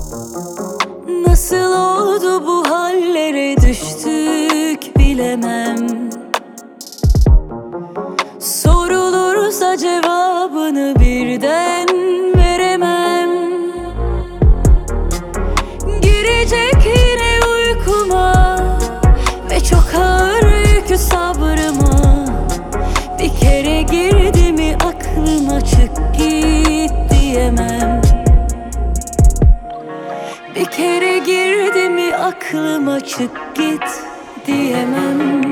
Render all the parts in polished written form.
Nasıl oldu bu hallere düştük bilemem. Sorulursa cevabını birden veremem. Girecek yine uykuma ve çok ağır yükü sabrıma. Bir kere girdi mi aklıma çık git diyemem. Bir kere girdi mi aklıma çık git diyemem.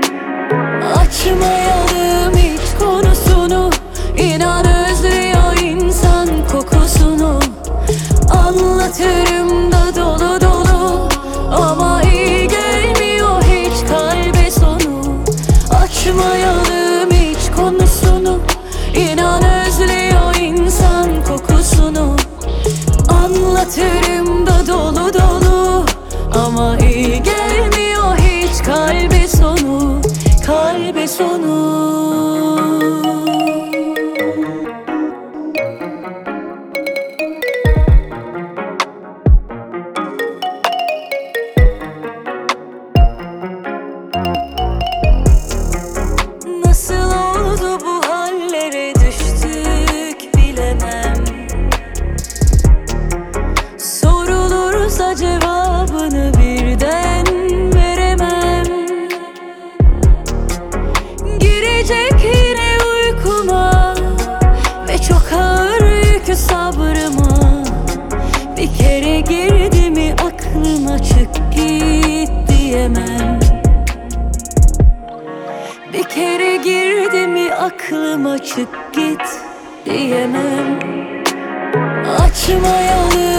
Açmayalım hiç konusunu, İnan özlüyor insan kokusunu. Anlatırım da dolu dolu, ama iyi gelmiyor hiç kalbe sonu. Açmayalım hiç konusunu, İnan özlüyor insan kokusunu. Anlatırım da dolu dolu, ama iyi gelmiyor hiç kalbe sonu. Kalbe sonu. Nasıl oldu bu hallere düştük bilemem. Sorulursa cevabını birden veremem. Girecek yine uykuma ve çok ağır yükü sabrıma. Bir kere girdi mi aklıma çık git diyemem. Bir kere girdi mi aklıma çık git diyemem. Açmayalım